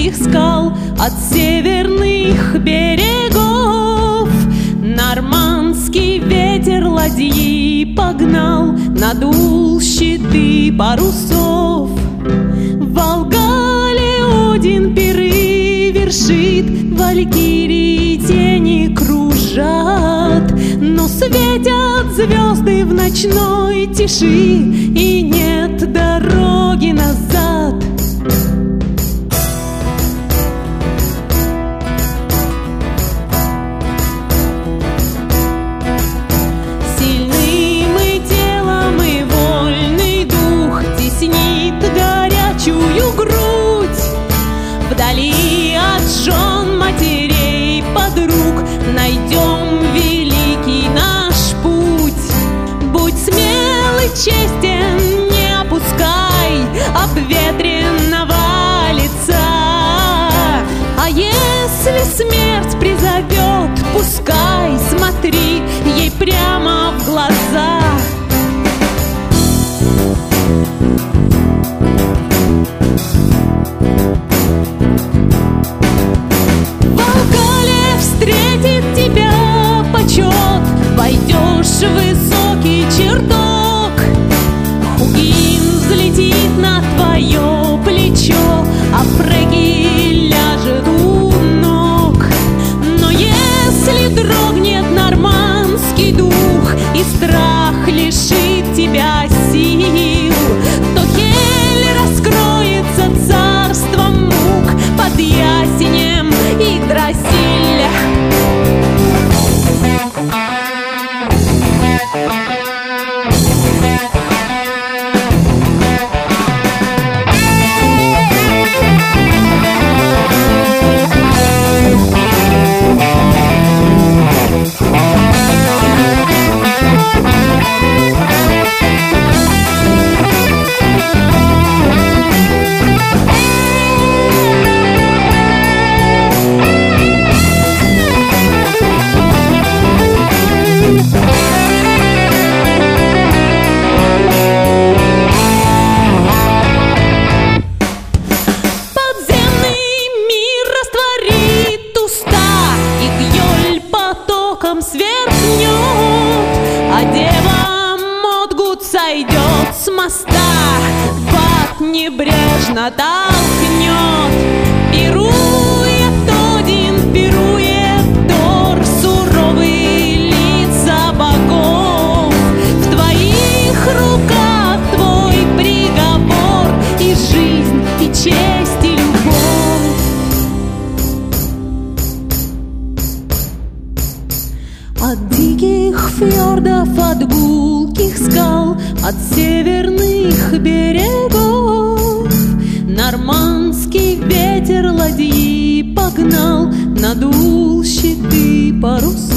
гулких скал, от северных берегов. Нормандский ветер ладьи погнал, надул щиты парусов. В Волгале Один пиры вершит, валькирии тени кружат, но светят звезды в ночной тиши, и нет дороги назад. Сильны мы телом, и вольный дух теснит горячую грудь. Вдали от жен, матерей, подруг найдем великий наш путь. Будь смел и честен, не опускай обветренного лица. А если смерть призовет, пускай, смотри ей прямо в глаза. Войдешь в высокий чертог, Хугин взлетит на твое плечо, а Фреги ляжет у ног. Но если дрогнет нормандский дух и страх лишит тебя сил, то Хель раскроется царством мук под ясенем Игдрасиль. Сверкнет, а дева Модгут сойдет с моста, Ват небрежно толкнет. Пирует Один, пирует Тор, суровые лица богов. В твоих руках твой приговор, и жизнь, и честь, и любовь. От диких фьордов, от гулких скал, от северных берегов нормандский ветер ладьи погнал, надул щиты парусов.